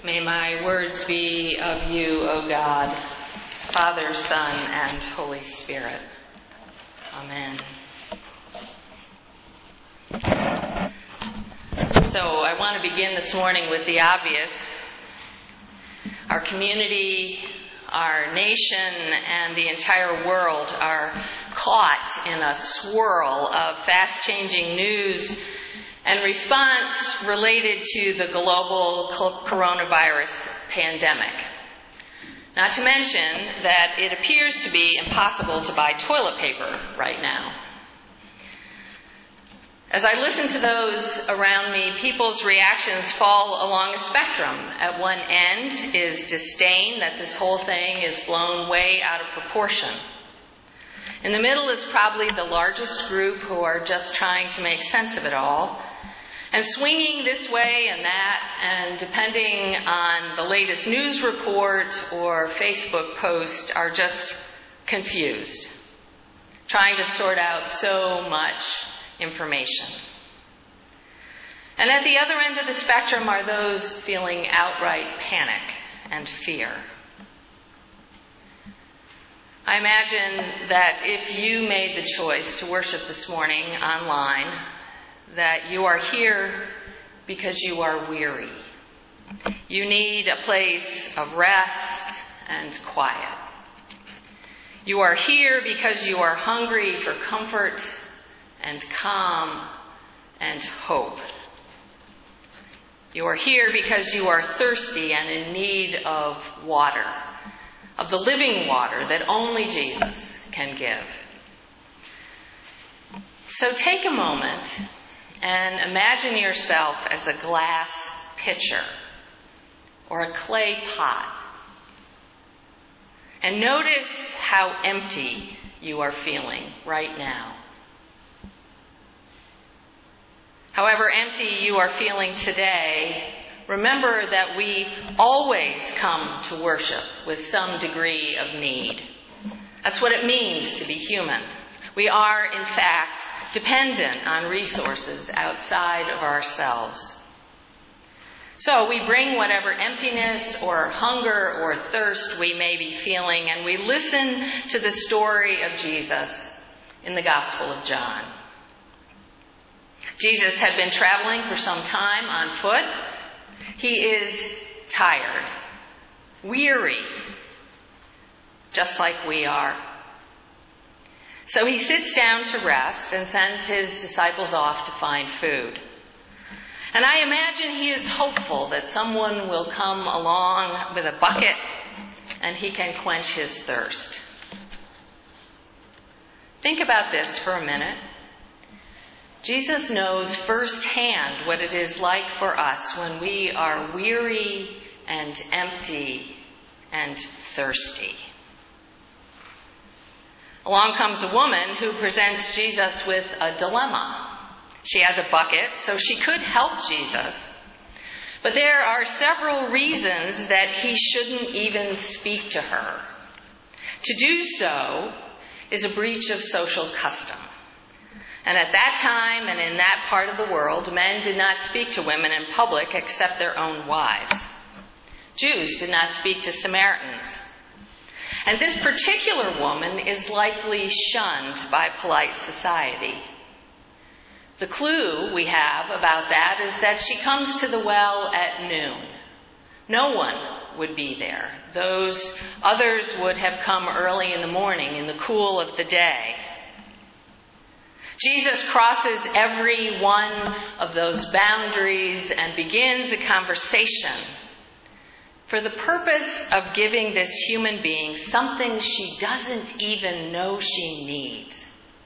May my words be of you, O God, Father, Son, and Holy Spirit. Amen. So I want to begin this morning with the obvious. Our community, our nation, and the entire world are caught in a swirl of fast-changing news and response related to the global coronavirus pandemic. Not to mention that it appears to be impossible to buy toilet paper right now. As I listen to those around me, people's reactions fall along a spectrum. At one end is disdain that this whole thing is blown way out of proportion. In the middle is probably the largest group who are just trying to make sense of it all, and swinging this way and that, and depending on the latest news report or Facebook post, are just confused, trying to sort out so much information. And at the other end of the spectrum are those feeling outright panic and fear. I imagine that if you made the choice to worship this morning online, that you are here because you are weary. You need a place of rest and quiet. You are here because you are hungry for comfort and calm and hope. You are here because you are thirsty and in need of water, of the living water that only Jesus can give. So take a moment and imagine yourself as a glass pitcher or a clay pot. And notice how empty you are feeling right now. However empty you are feeling today, remember that we always come to worship with some degree of need. That's what it means to be human. We are, in fact, dependent on resources outside of ourselves. So we bring whatever emptiness or hunger or thirst we may be feeling, and we listen to the story of Jesus in the Gospel of John. Jesus had been traveling for some time on foot. He is tired, weary, just like we are. So he sits down to rest and sends his disciples off to find food. And I imagine he is hopeful that someone will come along with a bucket and he can quench his thirst. Think about this for a minute. Jesus knows firsthand what it is like for us when we are weary and empty and thirsty. Along comes a woman who presents Jesus with a dilemma. She has a bucket, so she could help Jesus. But there are several reasons that he shouldn't even speak to her. To do so is a breach of social custom. And at that time and in that part of the world, men did not speak to women in public except their own wives. Jews did not speak to Samaritans. And this particular woman is likely shunned by polite society. The clue we have about that is that she comes to the well at noon. No one would be there. Those others would have come early in the morning, in the cool of the day. Jesus crosses every one of those boundaries and begins a conversation for the purpose of giving this human being something she doesn't even know she needs.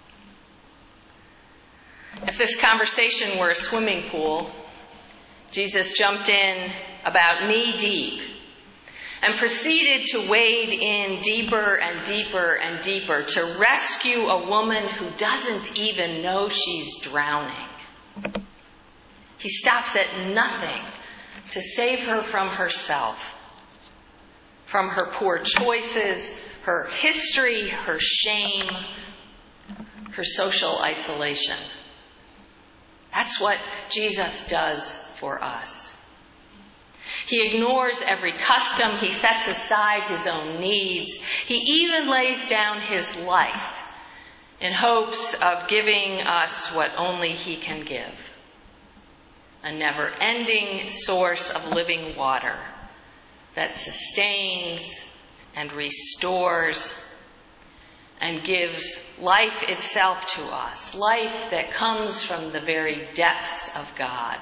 If this conversation were a swimming pool, Jesus jumped in about knee-deep and proceeded to wade in deeper and deeper and deeper to rescue a woman who doesn't even know she's drowning. He stops at nothing to save her from herself, from her poor choices, her history, her shame, her social isolation. That's what Jesus does for us. He ignores every custom. He sets aside his own needs. He even lays down his life in hopes of giving us what only he can give. A never-ending source of living water that sustains and restores and gives life itself to us, life that comes from the very depths of God.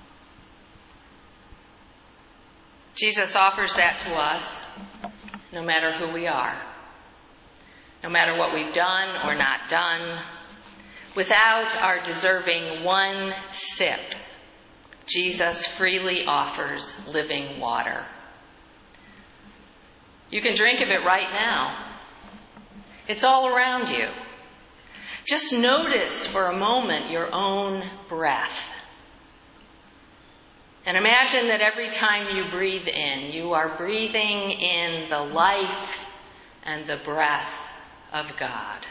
Jesus offers that to us no matter who we are, no matter what we've done or not done. Without our deserving one sip, Jesus freely offers living water. You can drink of it right now. It's all around you. Just notice for a moment your own breath. And imagine that every time you breathe in, you are breathing in the life and the breath of God.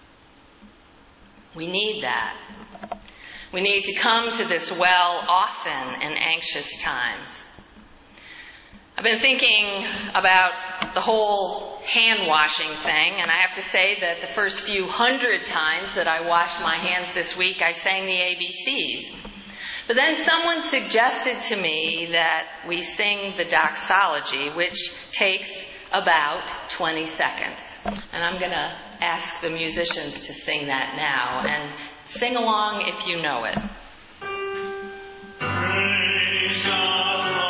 We need that. We need to come to this well often in anxious times. I've been thinking about the whole hand washing thing, and I have to say that the first few hundred times that I washed my hands this week, I sang the ABCs. But then someone suggested to me that we sing the doxology, which takes about 20 seconds. And I'm going to ask the musicians to sing that now, and sing along if you know it. Praise God.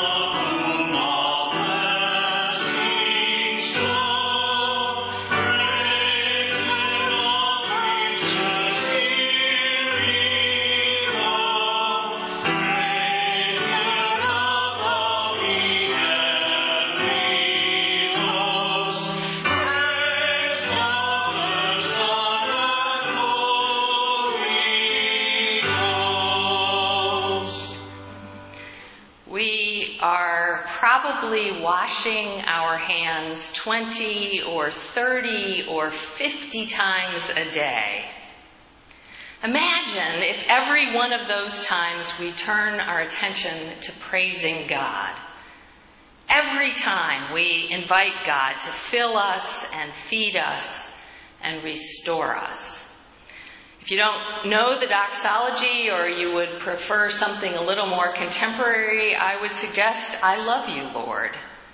Probably washing our hands 20 or 30 or 50 times a day. Imagine if every one of those times we turn our attention to praising God. Every time we invite God to fill us and feed us and restore us. If you don't know the doxology, or you would prefer something a little more contemporary, I would suggest, I love you, Lord.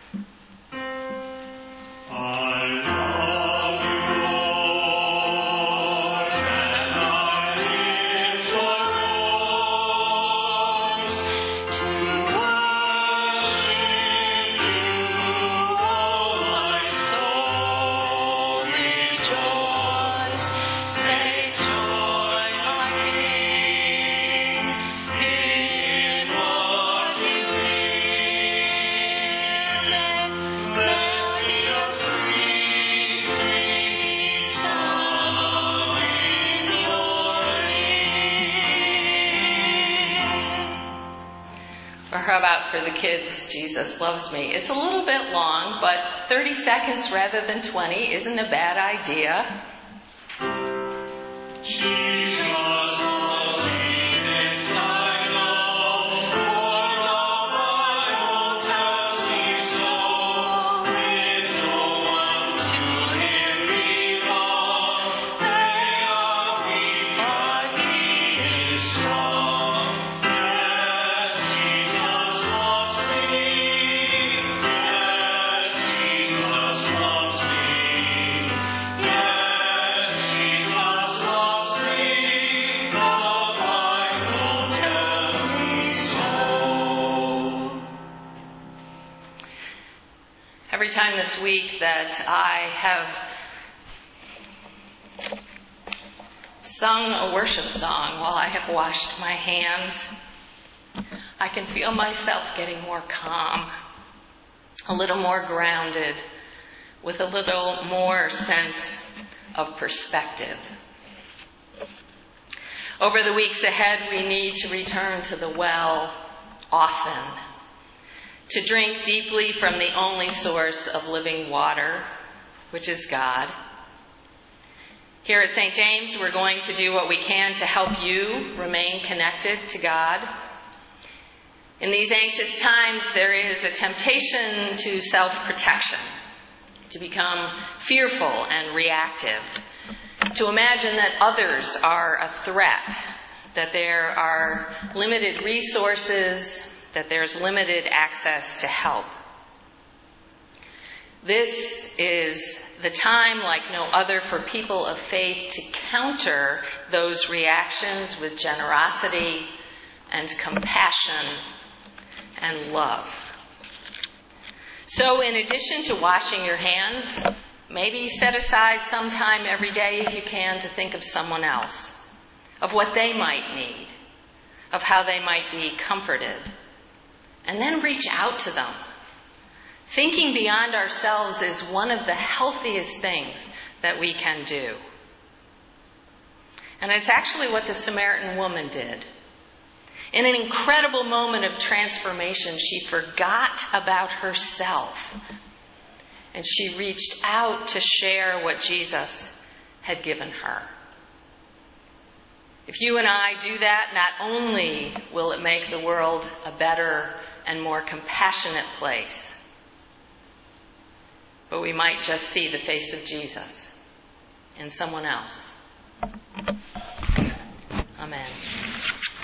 How about for the kids, Jesus Loves Me? It's a little bit long, but 30 seconds rather than 20 isn't a bad idea. Jesus loves me, this I know, for the Bible tells me so. Little ones to him belong, they are weak, but he is strong. Every time this week that I have sung a worship song while I have washed my hands, I can feel myself getting more calm, a little more grounded, with a little more sense of perspective. Over the weeks ahead, we need to return to the well often, to drink deeply from the only source of living water, which is God. Here at St. James, we're going to do what we can to help you remain connected to God. In these anxious times, there is a temptation to self-protection, to become fearful and reactive, to imagine that others are a threat, that there are limited resources, that there's limited access to help. This is the time like no other for people of faith to counter those reactions with generosity and compassion and love. So in addition to washing your hands, maybe set aside some time every day if you can to think of someone else, of what they might need, of how they might be comforted, and then reach out to them. Thinking beyond ourselves is one of the healthiest things that we can do. And it's actually what the Samaritan woman did. In an incredible moment of transformation, she forgot about herself, and she reached out to share what Jesus had given her. If you and I do that, not only will it make the world a better and more compassionate place, but we might just see the face of Jesus in someone else. Amen.